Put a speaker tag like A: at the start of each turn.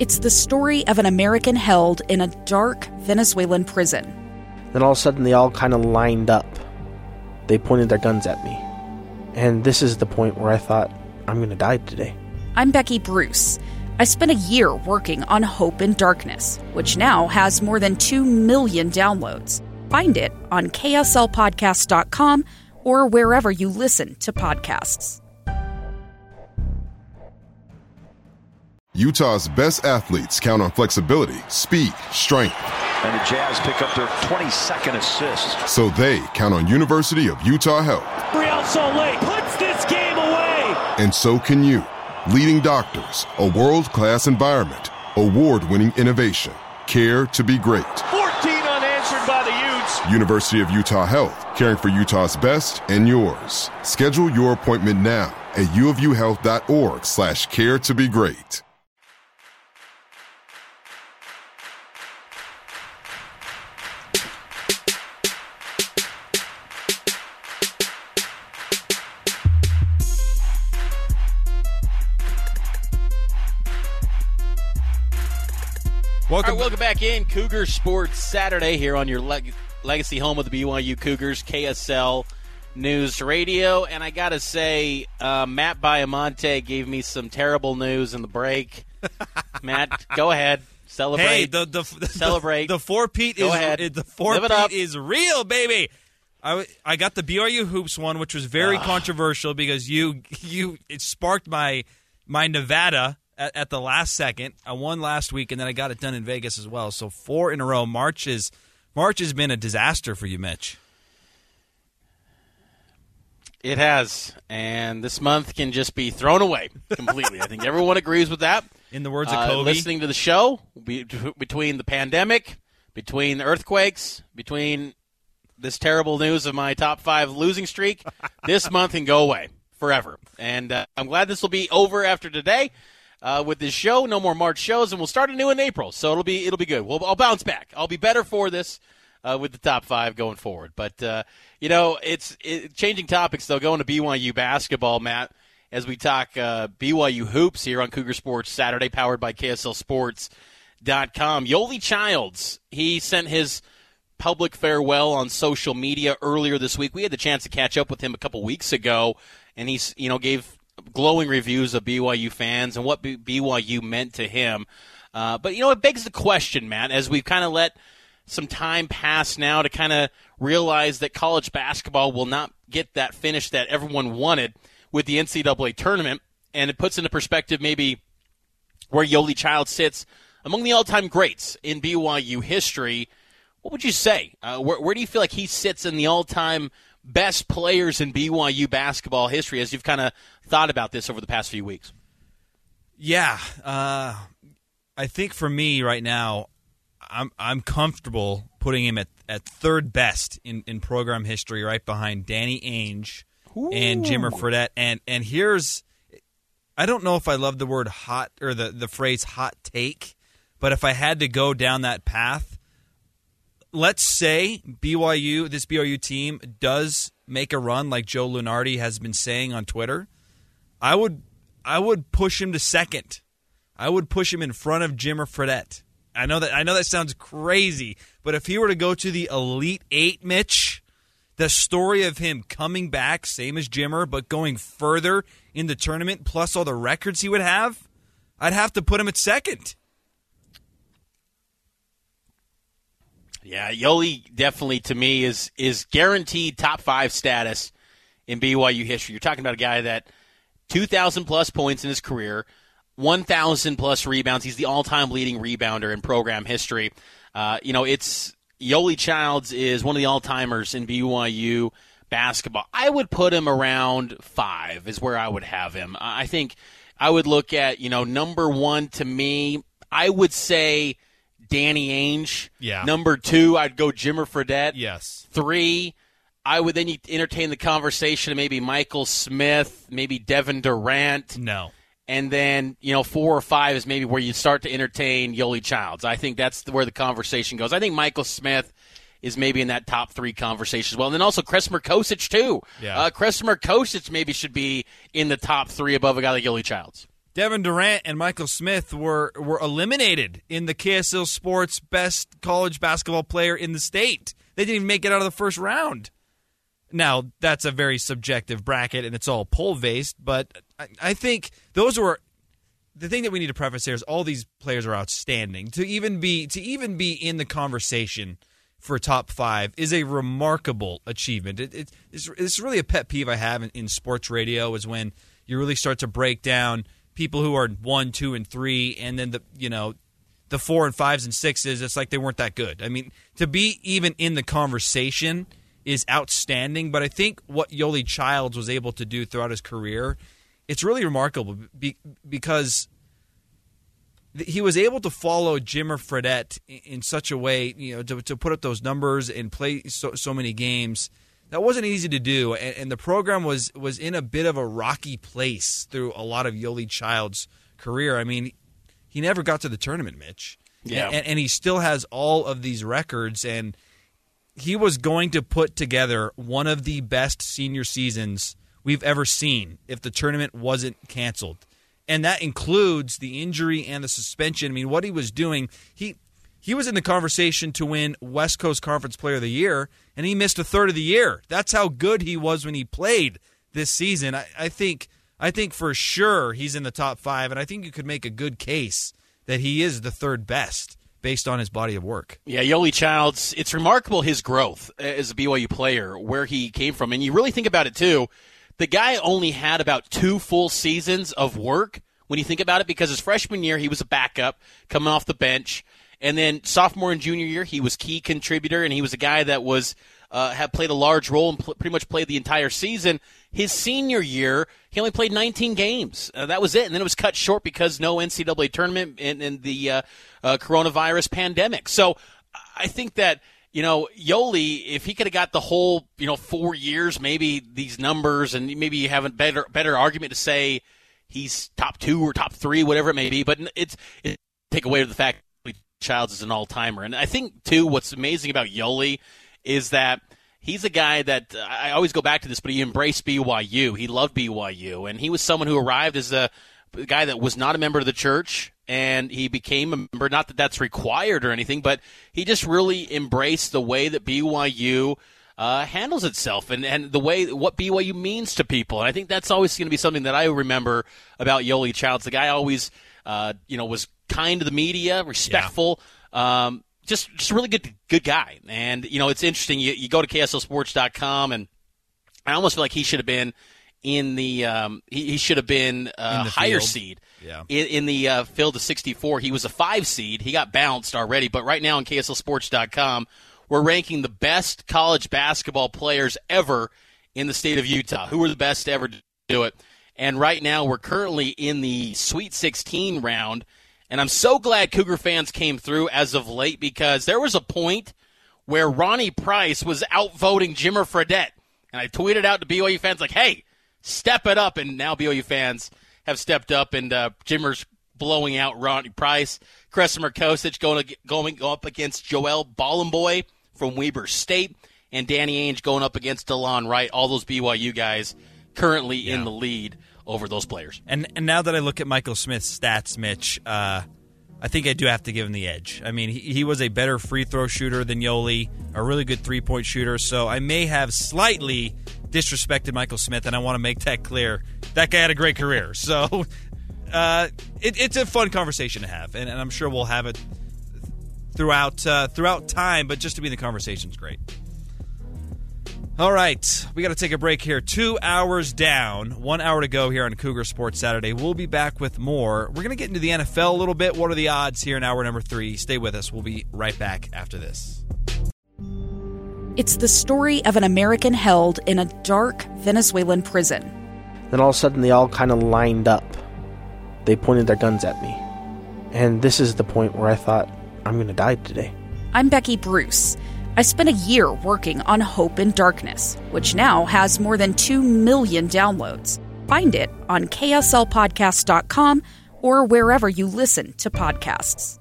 A: It's the story of an American held in a dark Venezuelan prison.
B: Then all of a sudden they all kind of lined up. They pointed their guns at me. And this is the point where I thought, I'm going to die today.
A: I'm Becky Bruce. I spent a year working on Hope in Darkness, which now has more than 2 million downloads. Find it on kslpodcast.com or wherever you listen to podcasts.
C: Utah's best athletes count on flexibility, speed, strength.
D: And the Jazz pick up their 22nd assist.
C: So they count on University of Utah Health.
E: Real Salt Lake puts this game away.
C: And so can you. Leading doctors, a world-class environment, award-winning innovation, care to be great.
D: 14 unanswered by the Utes.
C: University of Utah Health, caring for Utah's best and yours. Schedule your appointment now at uofuhealth.org/care to be great.
F: Welcome back in Cougar Sports Saturday here on your legacy home of the BYU Cougars, KSL News Radio. And I got to say, Matt Baiamonte gave me some terrible news in the break. Matt, go ahead. Celebrate.
G: Hey,
F: celebrate.
G: The four-peat is real, baby. I got the BYU Hoops one, which was very controversial because it sparked my Nevada at the last second. I won last week, and then I got it done in Vegas as well. So 4 in a row. March has been a disaster for you, Mitch.
F: It has, and this month can just be thrown away completely. I think everyone agrees with that.
G: In the words of Kobe.
F: Listening to the show, between the pandemic, between the earthquakes, between this terrible news of my top 5 losing streak, this month can go away forever. And I'm glad this will be over after today. With this show, no more March shows, and we'll start anew in April. So it'll be good. I'll bounce back. I'll be better for this with the top 5 going forward. But it's changing topics though. Going to BYU basketball, Matt, as we talk BYU hoops here on Cougar Sports Saturday, powered by KSLSports.com. Yoeli Childs, he sent his public farewell on social media earlier this week. We had the chance to catch up with him a couple weeks ago, and he's gave glowing reviews of BYU fans and what BYU meant to him. But, it begs the question, Matt, as we've kind of let some time pass now to kind of realize that college basketball will not get that finish that everyone wanted with the NCAA tournament, and it puts into perspective maybe where Yoeli Childs sits among the all-time greats in BYU history. What would you say? Where do you feel like he sits in the all-time best players in BYU basketball history as you've kind of thought about this over the past few weeks?
G: Yeah, I think for me right now, I'm comfortable putting him at third best in program history, right behind Danny Ainge and Jimmer Fredette. And here's, I don't know if I love the word hot or the phrase hot take, but if I had to go down that path, let's say this BYU team does make a run like Joe Lunardi has been saying on Twitter. I would push him to second. I would push him in front of Jimmer Fredette. I know that sounds crazy, but if he were to go to the Elite Eight, Mitch, the story of him coming back, same as Jimmer, but going further in the tournament, plus all the records he would have, I'd have to put him at second.
F: Yeah, Yoeli definitely, to me, is guaranteed top 5 status in BYU history. You're talking about a guy that 2,000-plus points in his career, 1,000-plus rebounds. He's the all-time leading rebounder in program history. It's Yoeli Childs is one of the all-timers in BYU basketball. I would put him around 5 is where I would have him. I think I would look at, number 1 to me, I would say Danny Ainge.
G: Yeah.
F: Number 2, I'd go Jimmer Fredette.
G: Yes.
F: 3, I would then entertain the conversation of maybe Michael Smith, maybe Devin Durant.
G: No.
F: And then, 4 or 5 is maybe where you start to entertain Yoeli Childs. I think that's where the conversation goes. I think Michael Smith is maybe in that top 3 conversation as well. And then also Kresmer Kosic, too.
G: Yeah.
F: Kresmer Kosic maybe should be in the top 3 above a guy like Yoeli Childs.
G: Devin Durant and Michael Smith were eliminated in the KSL Sports Best College Basketball Player in the state. They didn't even make it out of the first round. Now, that's a very subjective bracket, and it's all poll-based, but I think those were the thing that we need to preface here is all these players are outstanding. To even be in the conversation for top 5 is a remarkable achievement. It's really a pet peeve I have in sports radio is when you really start to break down people who are 1, 2, and 3, and then the 4 and 5s and 6s. It's like they weren't that good. I mean, to be even in the conversation is outstanding. But I think what Yoeli Childs was able to do throughout his career, it's really remarkable because he was able to follow Jimmer Fredette in such a way, to put up those numbers and play so many games. That wasn't easy to do, and the program was in a bit of a rocky place through a lot of Yoeli Childs' career. I mean, he never got to the tournament, Mitch.
F: Yeah.
G: And he still has all of these records, and he was going to put together one of the best senior seasons we've ever seen if the tournament wasn't canceled. And that includes the injury and the suspension. I mean, what he was doing, he was in the conversation to win West Coast Conference Player of the Year, and he missed a third of the year. That's how good he was when he played this season. I think for sure he's in the top 5, and I think you could make a good case that he is the third best based on his body of work.
F: Yeah, Yoeli Childs, it's remarkable his growth as a BYU player, where he came from. And you really think about it, too. The guy only had about 2 full seasons of work when you think about it, because his freshman year he was a backup coming off the bench. And then sophomore and junior year, he was key contributor, and he was a guy that was had played a large role and pretty much played the entire season. His senior year, he only played 19 games. That was it, and then it was cut short because no NCAA tournament and the coronavirus pandemic. So I think that, Yoeli, if he could have got the whole, 4 years, maybe these numbers, and maybe you have a better argument to say he's top 2 or top 3, whatever it may be, but it's take away the fact Childs is an all-timer. And I think, too, what's amazing about Yoeli is that he's a guy that I always go back to this, but he embraced BYU. He loved BYU, and he was someone who arrived as a guy that was not a member of the church, and he became a member. Not that that's required or anything, but he just really embraced the way that BYU handles itself and the way what BYU means to people. And I think that's always going to be something that I remember about Yoeli Childs. The guy always, was kind to the media, respectful, just a really good guy. And, it's interesting. You go to KSLSports.com, and I almost feel like he should have been in the he should have been a higher
G: field.
F: seed.
G: Yeah.
F: In the field of 64. He was a 5 seed. He got bounced already. But right now on KSLSports.com, we're ranking the best college basketball players ever in the state of Utah. Who are the best to ever do it? And right now we're currently in the Sweet 16 round. And I'm so glad Cougar fans came through as of late, because there was a point where Ronnie Price was outvoting Jimmer Fredette. And I tweeted out to BYU fans like, hey, step it up. And now BYU fans have stepped up, and Jimmer's blowing out Ronnie Price. Kresimer Kosic going up against Joel Bollenboy from Weber State, and Danny Ainge going up against DeLon Wright. All those BYU guys currently in the lead over those players.
G: And now that I look at Michael Smith's stats, Mitch, I think I do have to give him the edge. I mean, he was a better free throw shooter than Yoeli, a really good three-point shooter, so I may have slightly disrespected Michael Smith, and I want to make that clear. That guy had a great career, so it's a fun conversation to have, and I'm sure we'll have it throughout time, but just to be in the conversation is great. All right, we got to take a break here. 2 hours down, 1 hour to go here on Cougar Sports Saturday. We'll be back with more. We're going to get into the NFL a little bit. What are the odds here in hour number 3? Stay with us. We'll be right back after this.
A: It's the story of an American held in a dark Venezuelan prison.
B: Then all of a sudden they all kind of lined up. They pointed their guns at me. And this is the point where I thought, I'm going to die today.
A: I'm Becky Bruce. I spent a year working on Hope in Darkness, which now has more than 2 million downloads. Find it on KSLPodcast.com or wherever you listen to podcasts.